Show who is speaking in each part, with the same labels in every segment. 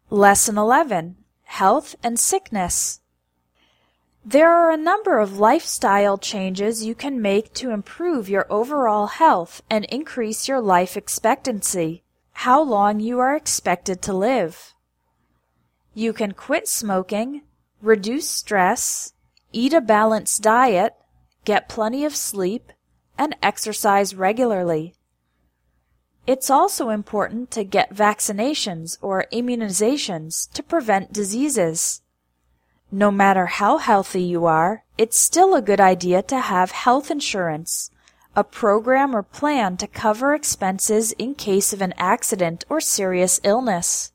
Speaker 1: Lesson 11. Health and Sickness. There are a number of lifestyle changes you can make to improve your overall health and increase your life expectancy, how long you are expected to live. You can quit smoking, reduce stress, eat a balanced diet, get plenty of sleep, and exercise regularly. It's also important to get vaccinations or immunizations to prevent diseases. No matter how healthy you are, it's still a good idea to have health insurance, a program or plan to cover expenses in case of an accident or serious illness.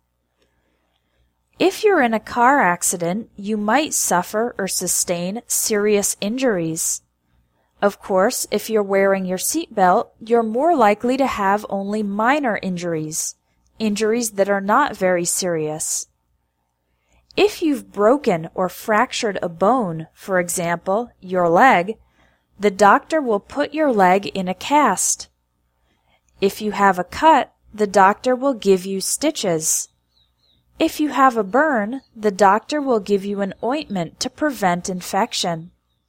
Speaker 1: If you're in a car accident, you might suffer or sustain serious injuries. Of course, if you're wearing your seatbelt, you're more likely to have only minor injuries that are not very serious. If you've broken or fractured a bone, for example, your leg, the doctor will put your leg in a cast. If you have a cut, the doctor will give you stitches. If you have a burn, the doctor will give you an ointment to prevent infection.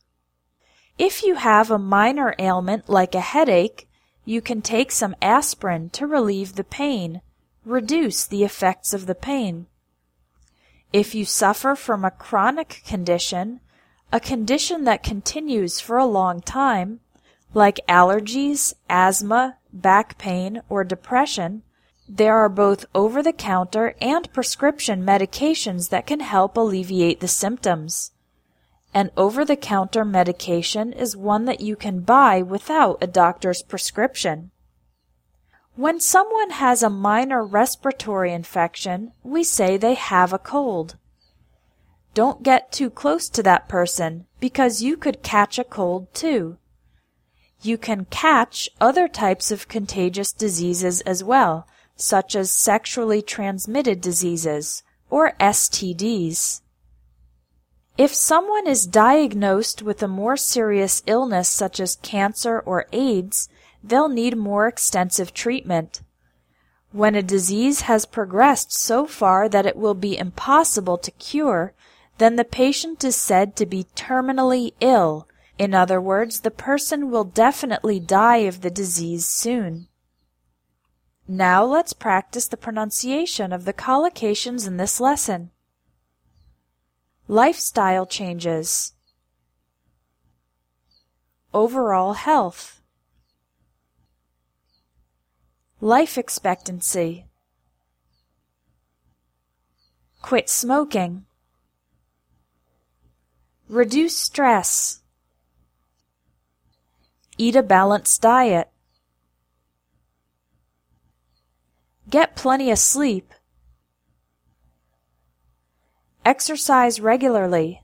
Speaker 1: If you have a minor ailment like a headache, you can take some aspirin to relieve the pain, reduce the effects of the pain. If you suffer from a chronic condition, a condition that continues for a long time, like allergies, asthma, back pain, or depression, there are both over-the-counter and prescription medications that can help alleviate the symptoms. An over-the-counter medication is one that you can buy without a doctor's prescription. When someone has a minor respiratory infection, we say they have a cold. Don't get too close to that person because you could catch a cold too. You can catch other types of contagious diseases as well, such as sexually transmitted diseases or STDs. If someone is diagnosed with a more serious illness such as cancer or AIDS, they'll need more extensive treatment. When a disease has progressed so far that it will be impossible to cure, then the patient is said to be terminally ill. In other words, the person will definitely die of the disease soon. Now let's practice the pronunciation of the collocations in this lesson. Lifestyle changes. Overall health. Life expectancy. Quit smoking. Reduce stress. Eat a balanced diet. Get plenty of sleep. Exercise regularly.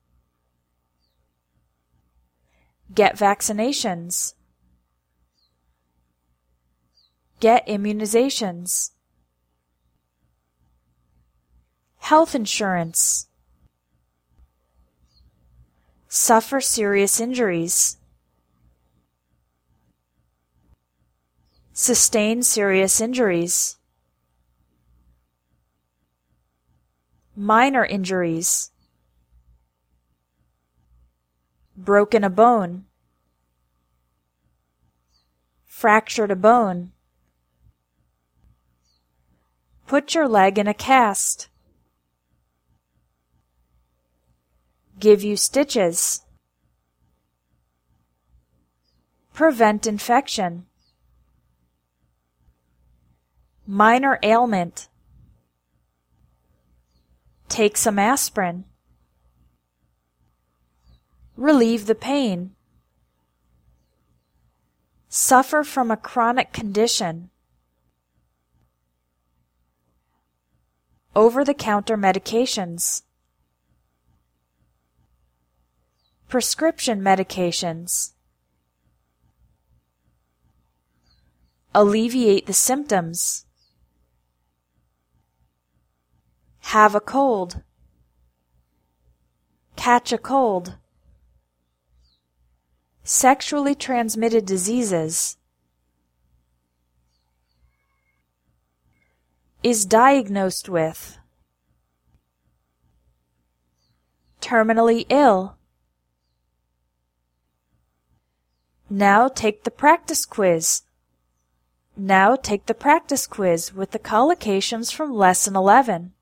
Speaker 1: Get vaccinations. Get immunizations. Health insurance. Suffer serious injuries. Sustain serious injuries. Minor injuries. Broken a bone. Fractured a bone. Put your leg in a cast. Give you stitches. Prevent infection. Minor ailment. Take some aspirin. Relieve the pain. Suffer from a chronic condition. Over-the-counter medications. Prescription medications. Alleviate the symptoms. Have a cold. Catch a cold. Sexually transmitted diseases. Is diagnosed with. terminally ill? Now take the practice quiz. Now take the practice quiz with the collocations from Lesson 11.